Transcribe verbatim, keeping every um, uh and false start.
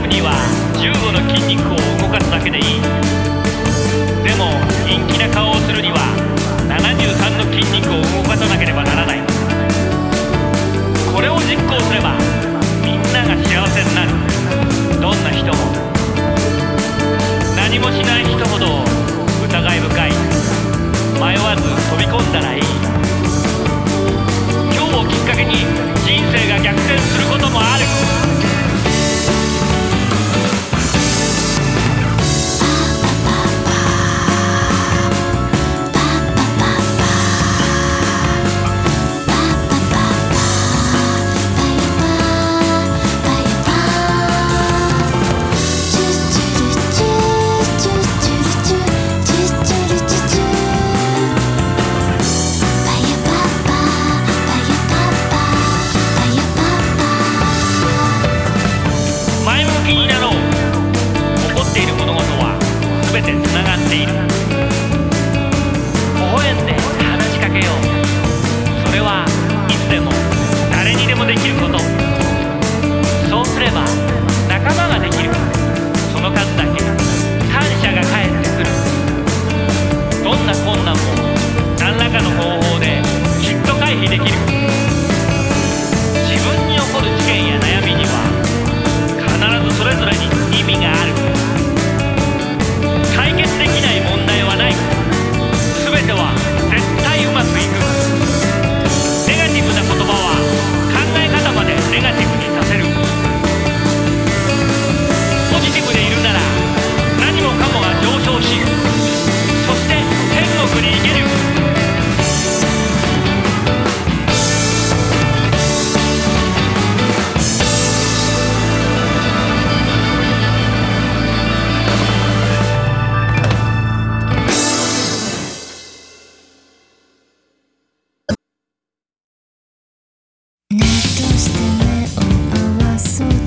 くにはじゅうごの筋肉を動かすだけでいい。でも陰気な顔をするにはななじゅうさんの筋肉を動かさなければならない。これを実行すればみんなが幸せになる。どんな人も。何もしない人ほど疑い深い。迷わず飛び込んだらいい。今日をきっかけに人生が逆転することもある。全てつながっている。微笑んで話しかけよう。それはいつでも